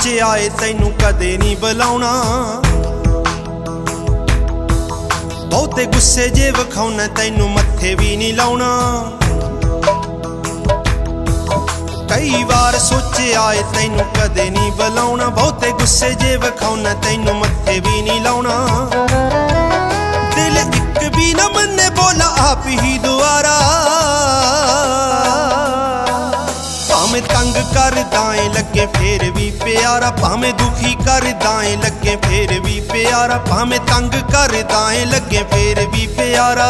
सोचिया ए तैनू कदे नहीं बुलाउणा। बहुते गुस्से जे विखाउना तैनू मत्थे भी नहीं लाउणा। कई बार सोचिया ए तैनू कदे नहीं बुलाउणा। बहुते गुस्से जे विखाउना तैनू मत्थे भी नहीं लाउणा। दिल इक भी न मन्ने बोला आप ही दोबारा। भावें तंग कर दाएं लगे फिर भी प्यारा। भावें दुखी कर दाएं लगे फिर भी प्यारा। भावें तंग कर दाएं लगे फिर भी प्यारा।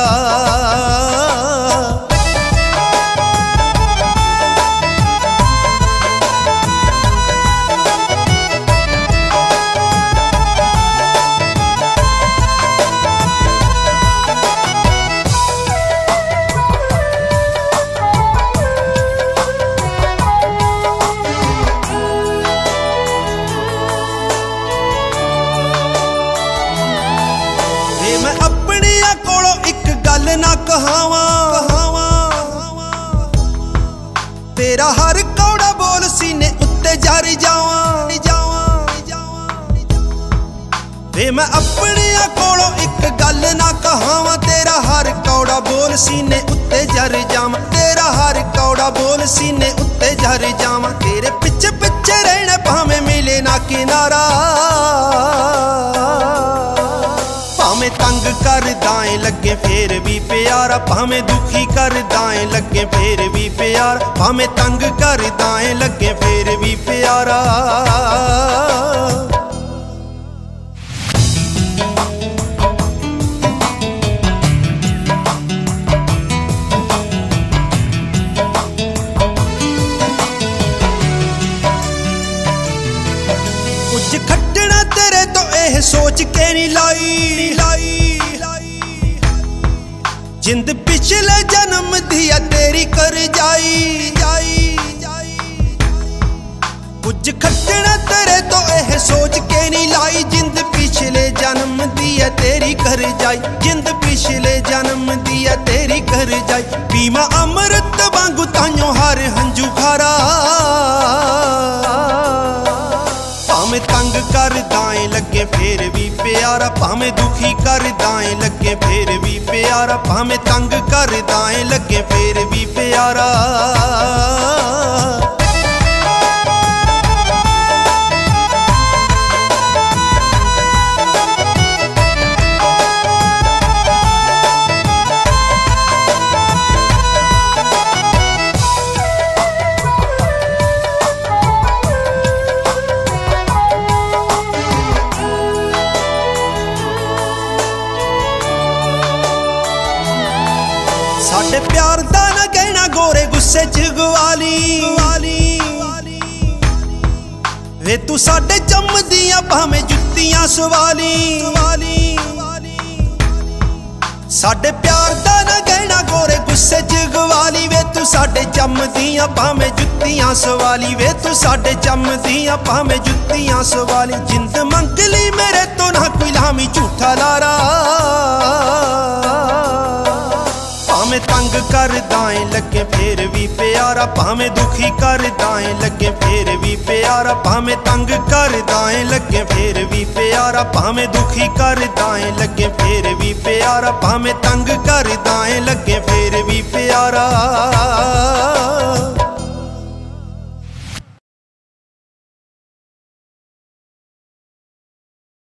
मैं अपनिया कोलों एक गल ना कहावा। तेरा हर कौड़ा बोल सीने उत्ते जर जावा। वे मैं अपनिया कोलों एक गल ना कहावा। तेरा हर कौड़ा बोल सीने उत्ते जर जावा। तेरा हर कौड़ा बोल सीने उत्ते जर जावा। तेरे पिछे पिछे रहना भावें मिले ना किनारा। भावें तंग कर दाएं लगे फिर भी प्यारा। भावें दुखी कर दाएं लगे फिर भी प्यारा। भावें तंग कर दाएं लगे फिर भी प्यारा। कुछ खट्टना तेरे तो यह सोच के नहीं लाई। जिंद पिछले जन्म दिया तेरी कर जाई। कुछ खट्टना तेरे तो यह सोच के नहीं लाई। जिंद पिछले जन्म दिया तेरी कर जाई। जिंद पिछले जन्म दिया तेरी कर जाई। पीमा अमृत वांगू ताइयों हर हंजू खारा। भावें तंग कर दाएं लगे फिर भी प्यारा। भावें दुखी कर दाएं लगे फिर भी प्यारा। भावें तंग कर दाएं लगे फिर भी प्यारा। साडे प्यार दा ना कहना गोरे गुस्से च गवाली। वे तू साडे जमदियां भावें जुत्तियां सवाली। साडे प्यार दा ना कहना गोरे गुस्से च गवाली। वे तू साडे जमदियां भावें जुत्तियां सवाली। वे तू साडे जमदियां भावें जुत्तियां सवाली। जिंद मंगली मेरे तो ना कोई लामी झूठा लारा। भावें तंग कर दाएं लगे फिर भी प्यारा। भावें दुखी कर दाएं लगे फिर भी प्यारा। भावें तंग कर दाएं लगे फिर भी प्यारा। भावें दुखी कर दाएं लगे फिर भी प्यारा। भावें तंग कर दाएं लगे फिर भी प्यारा।